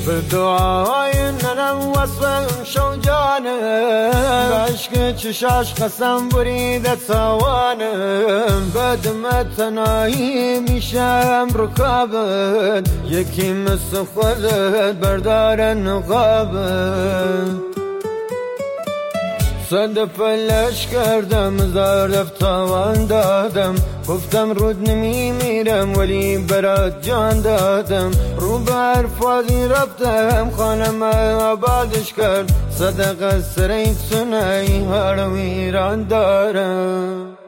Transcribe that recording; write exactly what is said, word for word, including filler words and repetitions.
بدعای ننم وصفم شوجانم عشق چشاش قسم برید تاوانم بدم تنایی میشم رکابت یکی مثل خودت بردار نقابت صد فلش کردم زردف تاوان دادم گفتم رود نمیمیرم ولی برات جان دادم رو به حرفازی رفتم خانم آبادش کرد صدق سر این سنایی هر ویران دارم